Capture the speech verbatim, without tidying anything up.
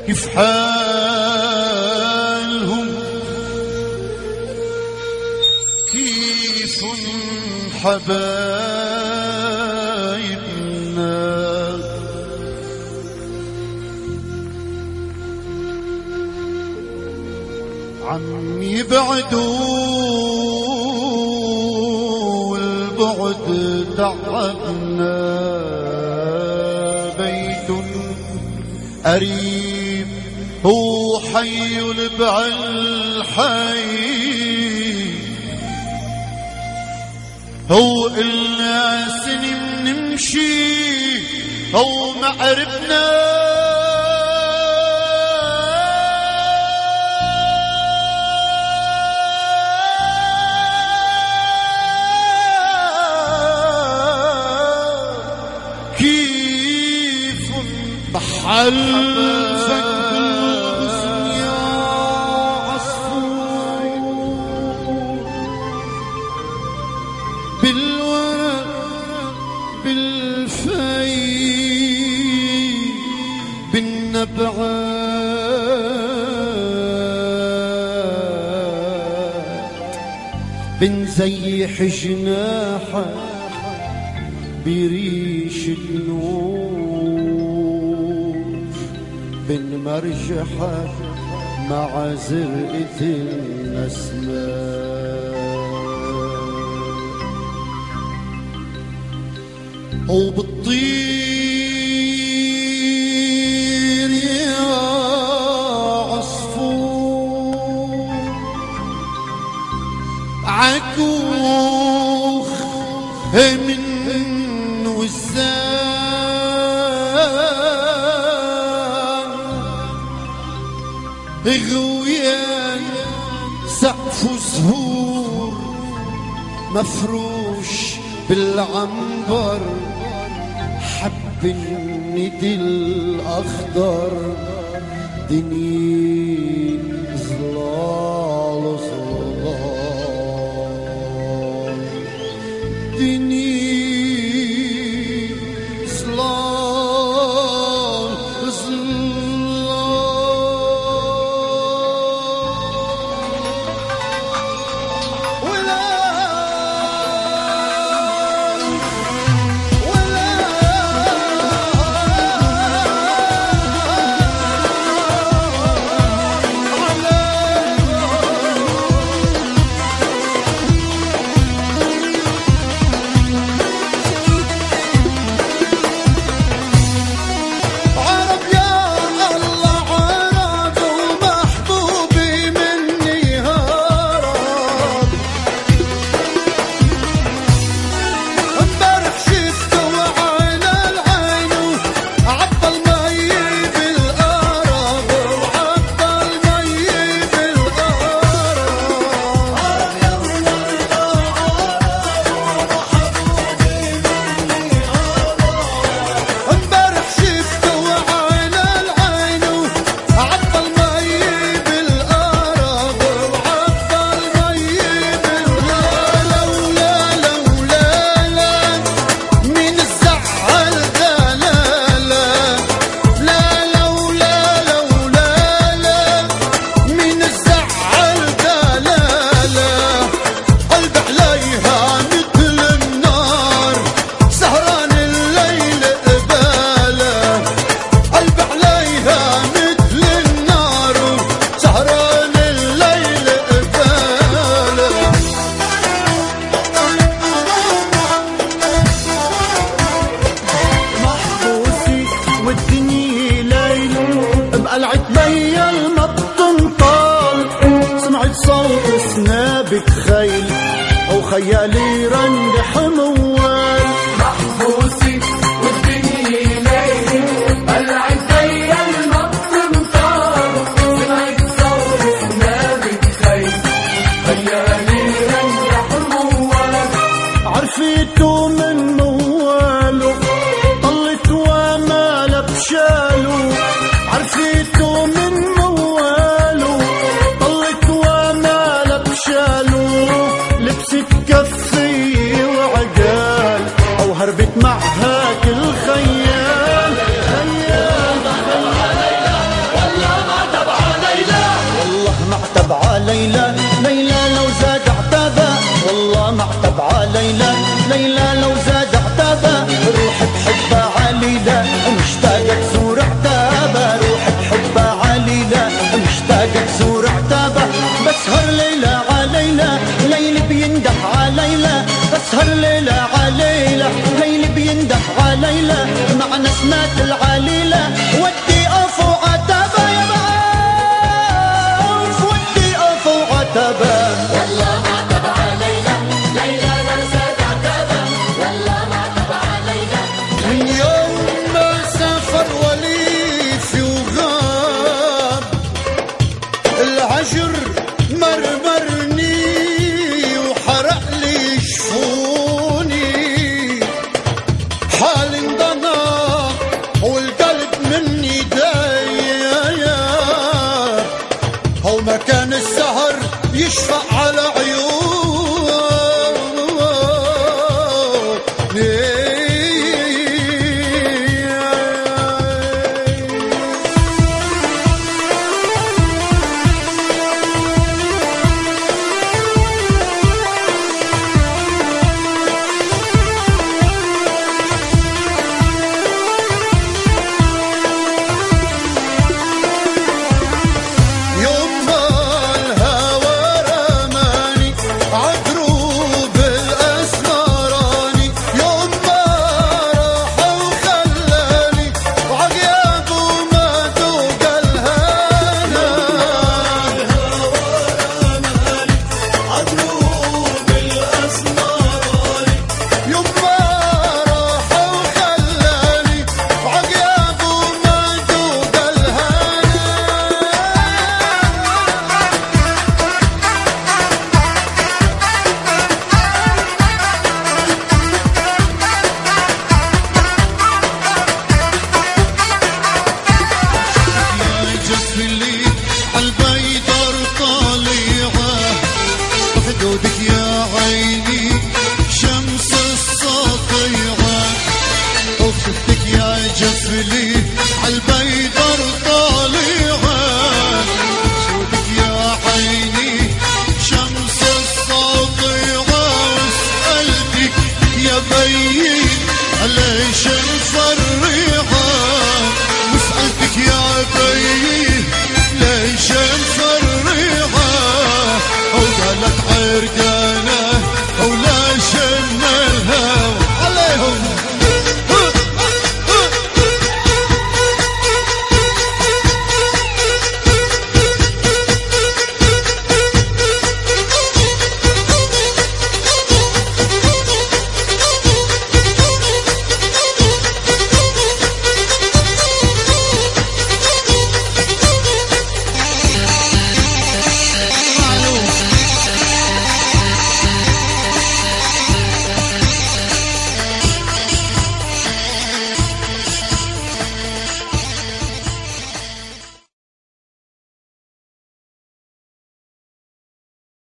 كيف حالهم كيف حبايبنا عم يبعدوا والبعد تعبنا بيت قريب هو حي البعالحي هو إلنا سنين نمشي هو ما عرفنا كيف بحلفك بالغصن يا عصفور بالورق بالفي بالنبعات بنزيح جناحك بريش النور بنمرجحك مع زرقة النسمات وبتطير يا عصفور عكوخ من غويان سقف زهور مفروش بالعنبر حب الندي الأخضر دنيا ظلال ظلال دنيا ظلال خيل أو خيالي رنح موال محبوسي والدنيا ليل بلعت زي المطمطار سمعت صوت نابت خيل خيالي رنح موال عرفيته من مواله طلت وما بشاله عرفيته من مواله طلت وما بشاله لبست كفي وعقال ومكان السهر يشفع على عيون. ليش مفرحة وسألتك يا بي